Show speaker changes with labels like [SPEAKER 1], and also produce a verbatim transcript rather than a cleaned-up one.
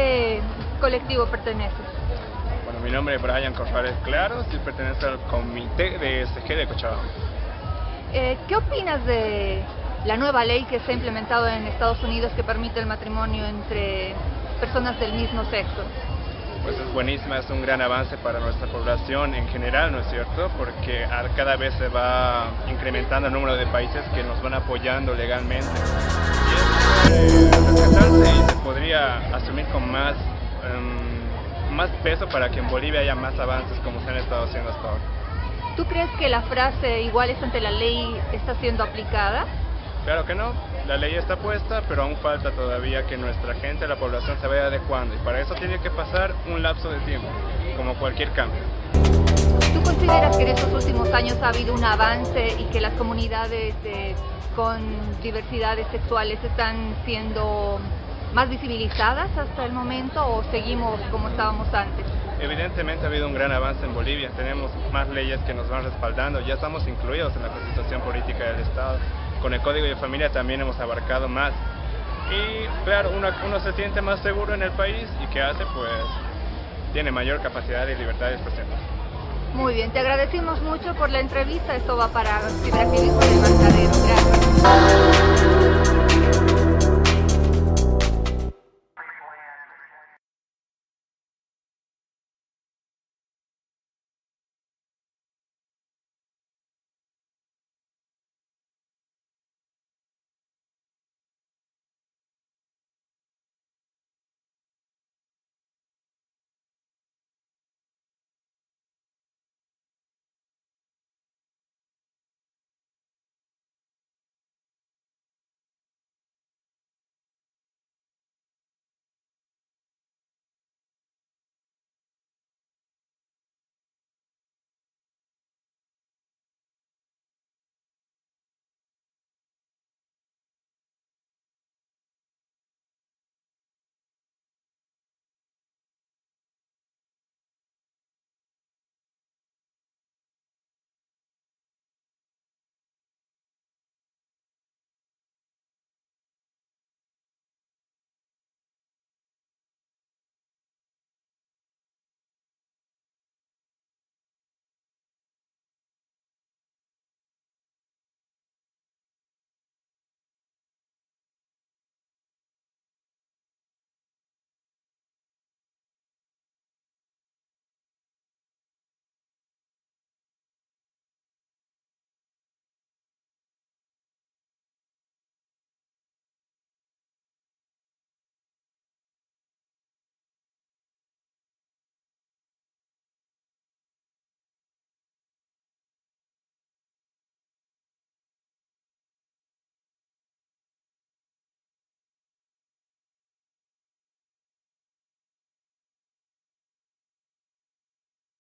[SPEAKER 1] qué colectivo perteneces?
[SPEAKER 2] Bueno, mi nombre es Brian Corrales Claros y pertenezco al comité de S G de Cochabamba.
[SPEAKER 1] Eh, ¿Qué opinas de la nueva ley que se ha implementado en Estados Unidos que permite el matrimonio entre personas del mismo sexo?
[SPEAKER 2] Pues es buenísima, es un gran avance para nuestra población en general, ¿no es cierto? Porque cada vez se va incrementando el número de países que nos van apoyando legalmente. Y es rescatarse y se podría asumir con más, um, más peso para que en Bolivia haya más avances como se han estado haciendo hasta ahora.
[SPEAKER 1] ¿Tú crees que la frase iguales ante la ley está siendo aplicada?
[SPEAKER 2] Claro que no, la ley está puesta, pero aún falta todavía que nuestra gente, la población, se vaya adecuando y para eso tiene que pasar un lapso de tiempo, como cualquier cambio.
[SPEAKER 1] ¿Tú consideras que en estos últimos años ha habido un avance y que las comunidades eh, con diversidades sexuales están siendo más visibilizadas hasta el momento o seguimos como estábamos antes?
[SPEAKER 2] Evidentemente ha habido un gran avance en Bolivia, tenemos más leyes que nos van respaldando, ya estamos incluidos en la Constitución Política del Estado. Con el Código de Familia también hemos abarcado más y claro, uno, uno se siente más seguro en el país y ¿qué hace? Pues tiene mayor capacidad y libertad de expresión.
[SPEAKER 1] Muy bien, te agradecemos mucho por la entrevista, esto va para Ciberactivismo del Matadero. Gracias.